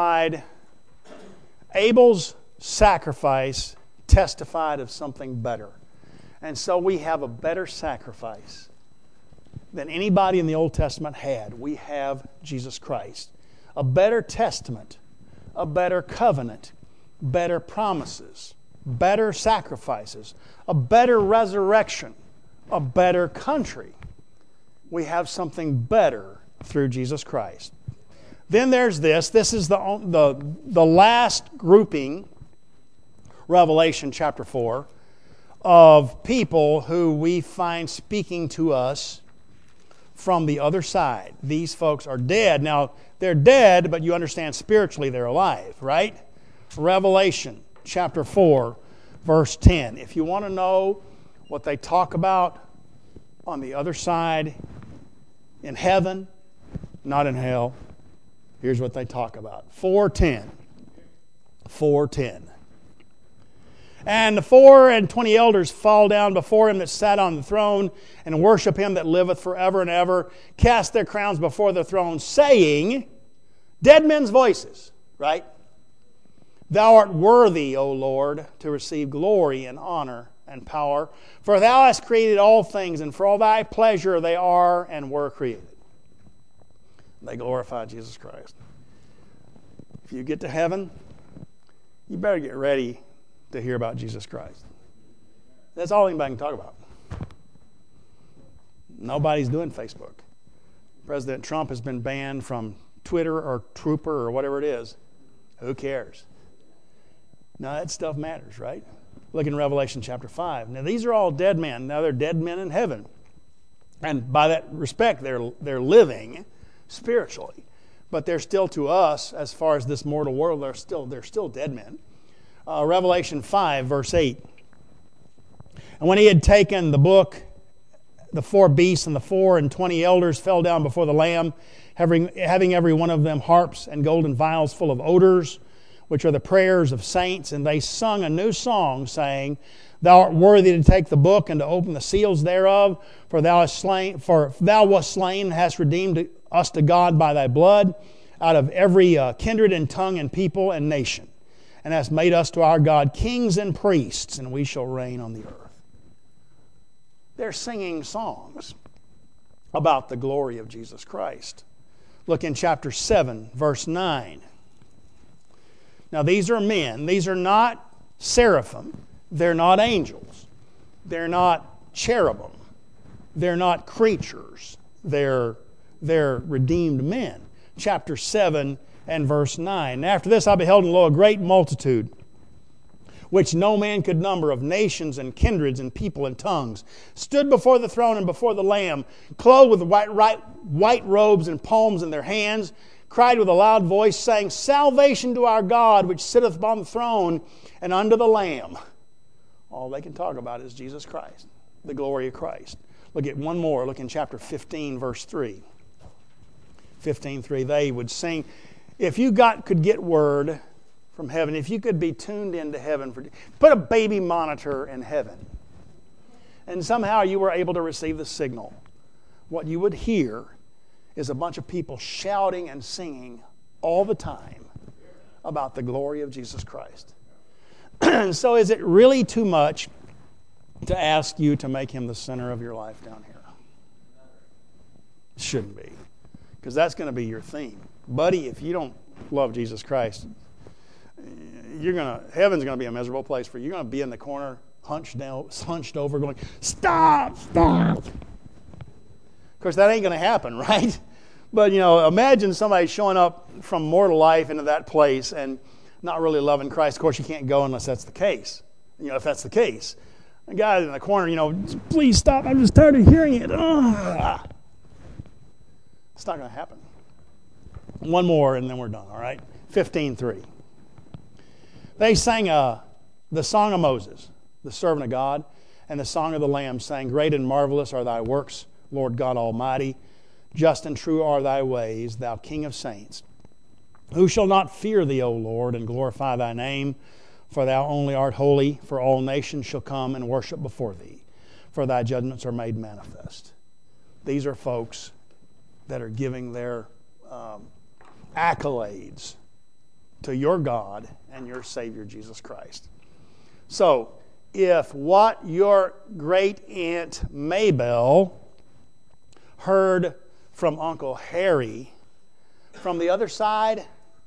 sacrifice testified of something better. And so we have a better sacrifice than anybody in the Old Testament had. We have Jesus Christ. A better testament, a better covenant, better promises, better sacrifices, a better resurrection, a better country. We have something better through Jesus Christ. Then there's this. This is the last grouping, Revelation chapter 4, of people who we find speaking to us from the other side. These folks are dead. Now, they're dead, but you understand spiritually they're alive, right? Revelation chapter 4, verse 10. If you want to know what they talk about on the other side, in heaven, not in hell, here's what they talk about. 4:10. 4:10. And the 24 elders fall down before him that sat on the throne and worship him that liveth forever and ever, cast their crowns before the throne, saying, dead men's voices, right? Thou art worthy, O Lord, to receive glory and honor and power, for thou hast created all things, and for all thy pleasure they are and were created. They glorify Jesus Christ. If you get to heaven, you better get ready to hear about Jesus Christ. That's all anybody can talk about. Nobody's doing Facebook. President Trump has been banned from Twitter or Trooper or whatever it is. Who cares? Now that stuff matters, right? Look in Revelation chapter 5. Now these are all dead men. Now they're dead men in heaven. And by that respect, they're living spiritually. But they're still to us, as far as this mortal world, they're still dead men. Revelation 5, verse 8. And when he had taken the book, the 4 beasts and the 24 elders fell down before the Lamb, having every one of them harps and golden vials full of odors, which are the prayers of saints. And they sung a new song, saying, Thou art worthy to take the book and to open the seals thereof, for thou wast slain and hast redeemed us to God by thy blood out of every kindred and tongue and people and nation, and hast made us to our God kings and priests, and we shall reign on the earth. They're singing songs about the glory of Jesus Christ. Look in chapter 7, verse 9. Now these are men. These are not seraphim. They're not angels. They're not cherubim. They're not creatures. They're redeemed men. Chapter 7 and verse 9. And after this I beheld, and lo, a great multitude, which no man could number, of nations and kindreds and people and tongues, stood before the throne and before the Lamb, clothed with white robes and palms in their hands, cried with a loud voice, saying, Salvation to our God, which sitteth upon the throne, and unto the Lamb. All they can talk about is Jesus Christ, the glory of Christ. Look at one more. Look in chapter 15, verse 3. 15:3. They would sing. If you could get word from heaven, if you could be tuned into heaven, put a baby monitor in heaven, and somehow you were able to receive the signal, what you would hear is a bunch of people shouting and singing all the time about the glory of Jesus Christ. So is it really too much to ask you to make him the center of your life down here? It shouldn't be, because that's going to be your theme. Buddy, if you don't love Jesus Christ, heaven's going to be a miserable place for you. You're going to be in the corner, hunched over, going, stop. Of course, that ain't going to happen, right? But, imagine somebody showing up from mortal life into that place and not really loving Christ. Of course, you can't go unless that's the case. If that's the case. A guy in the corner, please stop. I'm just tired of hearing it. Ugh. It's not going to happen. One more and then we're done, all right? 15:3. They sang the song of Moses, the servant of God, and the song of the Lamb, saying, Great and marvelous are thy works, Lord God Almighty. Just and true are thy ways, thou King of saints. Who shall not fear thee, O Lord, and glorify thy name? For thou only art holy, for all nations shall come and worship before thee, for thy judgments are made manifest. These are folks that are giving their accolades to your God and your Savior, Jesus Christ. So, if what your great-aunt Maybelle heard from Uncle Harry from the other side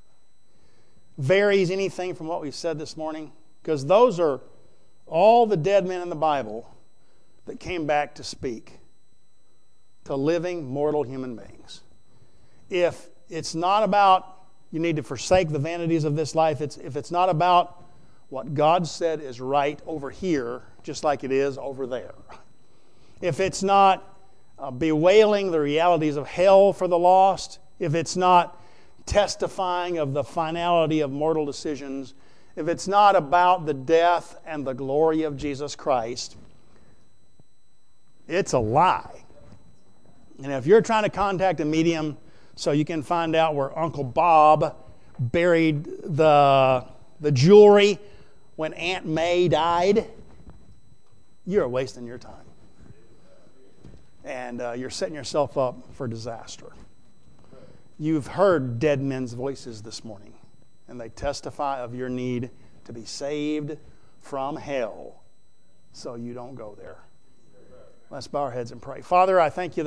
varies anything from what we've said this morning, because those are all the dead men in the Bible that came back to speak to living, mortal human beings. If it's not about you need to forsake the vanities of this life, if it's not about what God said is right over here, just like it is over there, if it's not bewailing the realities of hell for the lost, if it's not testifying of the finality of mortal decisions, if it's not about the death and the glory of Jesus Christ, it's a lie. And if you're trying to contact a medium so you can find out where Uncle Bob buried the jewelry when Aunt May died, you're wasting your time. And you're setting yourself up for disaster. You've heard dead men's voices this morning, and they testify of your need to be saved from hell so you don't go there. Let's bow our heads and pray. Father, I thank you